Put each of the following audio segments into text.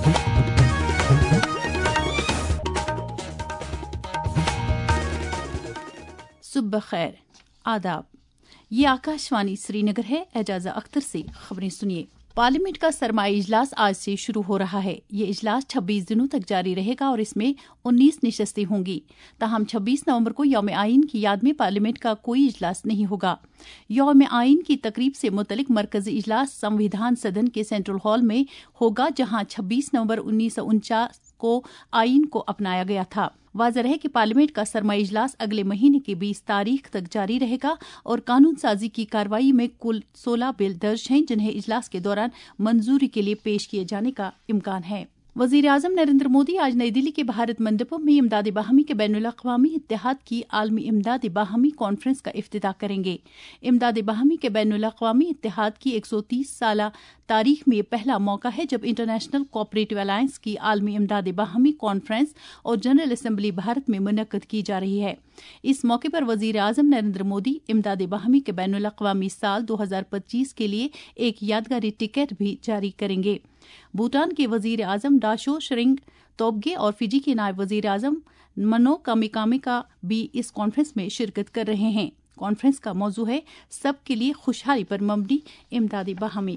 सुबह खैर, आदाब। ये आकाशवाणी श्रीनगर है। एजाजा अख्तर से खबरें सुनिए। पार्लियामेंट का सरमाई इजलास आज से शुरू हो रहा है। ये इजलास 26 दिनों तक जारी रहेगा और इसमें 19 नशस्तें होंगी। ताहम 26 नवंबर को यौम आइन की याद में पार्लियामेंट का कोई इजलास नहीं होगा। यौम आइन की तकरीब से मुतलिक मरकजी इजलास संविधान सदन के सेंट्रल हॉल में होगा, जहां 26 नवंबर 1949 को आइन को अपनाया गया था। वाज़ेह है कि पार्लियामेंट का सरमाई इजलास अगले महीने की 20 तारीख तक जारी रहेगा और कानून साजी की कार्रवाई में कुल 16 बिल दर्ज हैं, जिन्हें इजलास के दौरान मंजूरी के लिए पेश किए जाने का इम्कान है। वज़ीर आज़म नरेंद्र मोदी आज नई दिल्ली के भारत मंडपम में इमदाद बाहमी के बैनुल अक़वामी इत्तेहाद की आलमी इमदाद बाहमी कॉन्फ्रेंस का इफ्तिताह करेंगे। इमदाद बाहमी के बैनुल अक़वामी इत्तेहाद की 130 साला तारीख में ये पहला मौका है जब इंटरनेशनल कोऑपरेटिव अलायंस की आलमी इमदाद बाहमी कॉन्फ्रेंस और जनरल असम्बली भारत में मुनक्कद की जा रही है। इस मौके पर वज़ीर आज़म नरेंद्र मोदी इमदाद बाहमी के बैनुल अक़वामी साल 2025 के लिए एक यादगारी टिकट भी जारी करेंगे। भूटान के वज़ीर आज़म डाशो शरिंग तोबगे और फिजी के नायब वज़ीर आज़म मनो कामिकामिका भी इस कॉन्फ्रेंस में शिरकत कर रहे हैं। कॉन्फ्रेंस का मौजू है सबके लिए खुशहाली पर मबनी इमदाद बाहमी।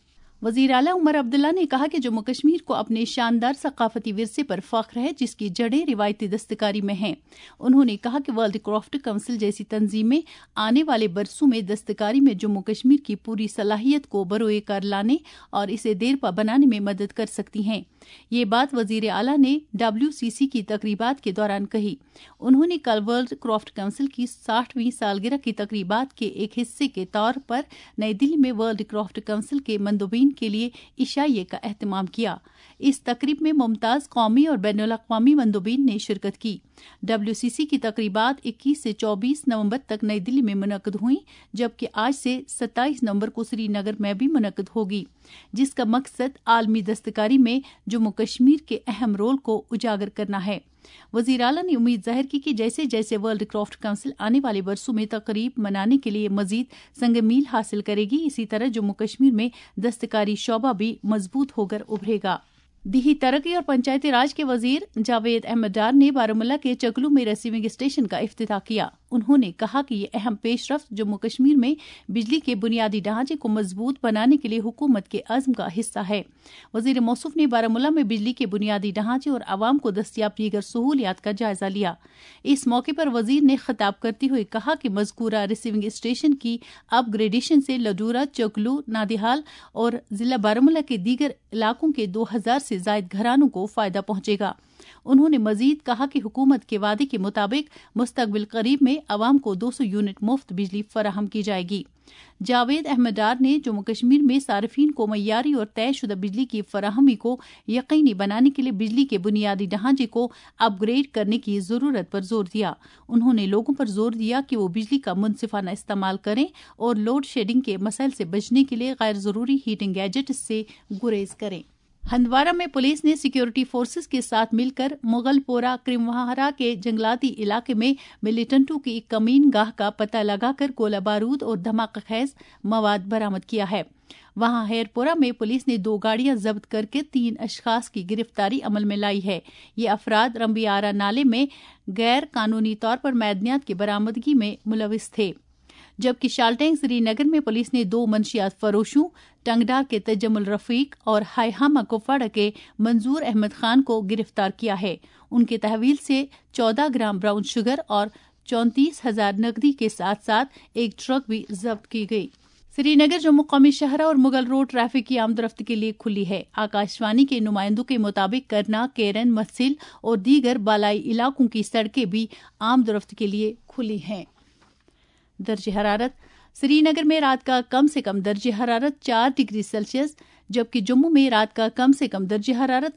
वज़ीर आला उमर अब्दुल्ला ने कहा कि जम्मू कश्मीर को अपने शानदार सकाफती विरसे पर फख्र है, जिसकी जड़ें रिवायती दस्तकारी में हैं। उन्होंने कहा कि वर्ल्ड क्राफ्ट काउंसिल जैसी तंजीमें आने वाले बरसों में दस्तकारी में जम्मू कश्मीर की पूरी सलाहियत को बरोए कार लाने और इसे देरपा बनाने में मदद कर सकती हैं। ये बात वज़ीर आला ने WCC की तकरीबात के दौरान कही। उन्होंने कल वर्ल्ड क्राफ्ट काउंसिल की 60वीं सालगिरह की तकरीबात के एक हिस्से के तौर पर नई दिल्ली में वर्ल्ड क्राफ्ट काउंसिल के मंदोबीन के लिए इशाइये का एहतमाम किया। इस तकरीब में मुमताज कौमी और बैनुल अक़वामी मंदोबीन ने शिरकत की। WCC की तकरीबात 21 से 24 नवंबर तक नई दिल्ली में मुनक्कद हुई, जबकि आज से 27 नवंबर को श्रीनगर में भी मुनक्कद होगी, जिसका मकसद आलमी दस्तकारी में जम्मू कश्मीर के अहम रोल को उजागर करना है। वज़ीर आला ने उम्मीद जाहिर की कि जैसे जैसे वर्ल्ड क्राफ्ट काउंसिल आने वाले वर्षों में तकरीब मनाने के लिए मजीद संगमील हासिल करेगी, इसी तरह जम्मू कश्मीर में दस्तकारी शोबा भी मजबूत होकर उभरेगा। दिही तरक्की और पंचायती राज के वजीर जावेद अहमद डार ने बारामूला के चकलू में रिसीविंग स्टेशन का इफ्तिताह किया। उन्होंने कहा कि ये अहम पेशरफ्त जम्मू कश्मीर में बिजली के बुनियादी ढांचे को मजबूत बनाने के लिए हुकूमत के अज़्म का हिस्सा है। वजीर मौसूफ ने बारामूला में बिजली के बुनियादी ढांचे और आवाम को दस्तियाब दीगर सहूलियात का जायजा लिया। इस मौके पर वजीर ने खिताब करते हुए कहा कि मज़कूरा रिसीविंग स्टेशन की अपग्रेडेशन से लडूरा, चकलू, नादिहाल और जिला बारामूला के दीगर इलाकों के 2000 से जायद घरानों को फायदा पहुंचेगा। उन्होंने मजीद कहा कि हुकूमत के वादे के मुताबिक मुस्तकबिल करीब में आवाम को 200 यूनिट मुफ्त बिजली फराहम की जाएगी। जावेद अहमद डार ने जम्मू कश्मीर में सार्फिन को मय्यारी और तयशुदा बिजली की फराहमी को यकीनी बनाने के लिए बिजली के बुनियादी ढांचे को अपग्रेड करने की जरूरत पर जोर दिया। उन्होंने लोगों पर जोर दिया कि वो बिजली का मुनसिफाना इस्तेमाल करें और लोड शेडिंग के मसाइल से बचने के लिए गैर जरूरी हीटिंग गैजेट से गुरेज करें। हंदवाड़ा में पुलिस ने सिक्योरिटी फोर्सेस के साथ मिलकर मुगलपोरा क्रिमवाहरा के जंगलाती इलाके में मिलिटेंटों की एक कमीन गाह का पता लगाकर गोला बारूद और धमाका खैज मवाद बरामद किया है। वहां हेरपोरा में पुलिस ने 2 गाड़ियां जब्त करके 3 अशखास की गिरफ्तारी अमल में लाई है। ये अफराद रंबियारा नाले में गैर कानूनी तौर पर मैदनियात की बरामदगी में मुलविस थे, जबकि शालटेंग श्रीनगर में पुलिस ने 2 मंशियात फरोशों टंगडार के तजमुल रफीक और हाईहामा कुपवाड़ा के मंजूर अहमद खान को गिरफ्तार किया है। उनके तहवील से 14 ग्राम ब्राउन शुगर और 34,000 नकदी के साथ साथ एक ट्रक भी जब्त की गई। श्रीनगर जम्मू कौमी शहरा और मुगल रोड ट्रैफिक की आमदरफ्त के लिए खुली है। आकाशवाणी के नुमाइंदों के मुताबिक करना, केरन, मस्सिल और दीगर बालाई इलाकों की सड़कें भी आमदरफ्त के लिए खुली हैं। दर्जे हरारत श्रीनगर में रात का कम से कम दर्जे हरारत 4 डिग्री सेल्सियस, जबकि जम्मू में रात का कम से कम दर्जे हरारत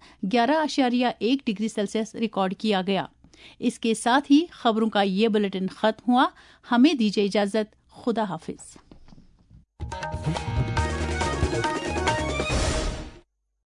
11.1 डिग्री सेल्सियस रिकॉर्ड किया गया। इसके साथ ही खबरों का ये बुलेटिन खत्म हुआ। हमें दीजिए इजाजत। खुदा हाफिज।